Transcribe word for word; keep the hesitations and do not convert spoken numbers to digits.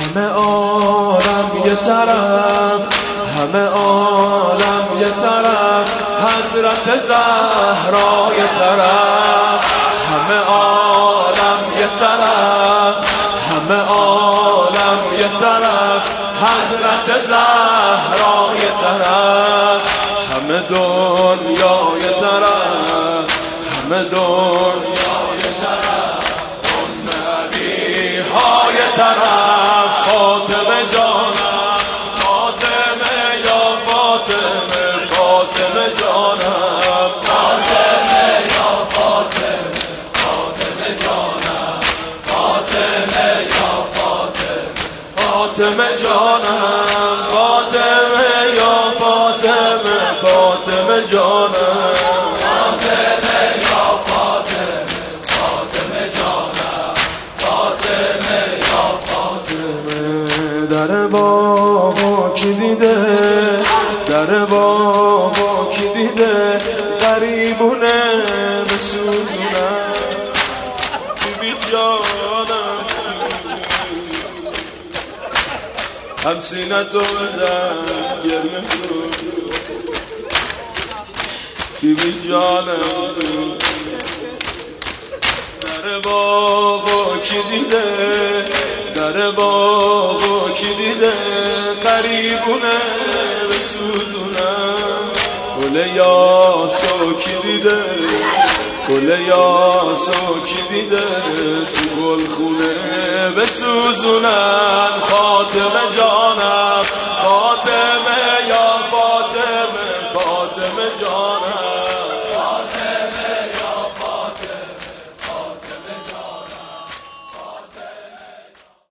همه عالم یه طرف، همه عالم یه طرف، حضرت زهرا یه طرف. همه عالم یه طرف، همه عالم یه طرف، حضرت زهرا یه طرف. همه دنیا یه طرف، همه دنیا یه طرف، ام علی ها یه طرف. فاطمه جانم، فاطمه یا فاطمه، فاطمه جانم، فاطمه یا فاطمه، فاطمه جانم، فاطمه یا فاطمه، فاطمه جانم، فاطمه یا فاطمه، فاطمه جانم، فاطمه یا فاطمه، فاطمه جانم، فاطمه یا فاطمه. در بابا کی دیده، در بابا کی دیده، غریبونه بسوزونم. بی جانم هم سینتو بزن گریه کن. بی بی جانم در بابا کی دیده، در بابا کی دیده، غریبونه بسوزونم. گل یاسو کی دیده، گل یاسو کی دیده، تو گل خونه بسوزونن. فاطمه جان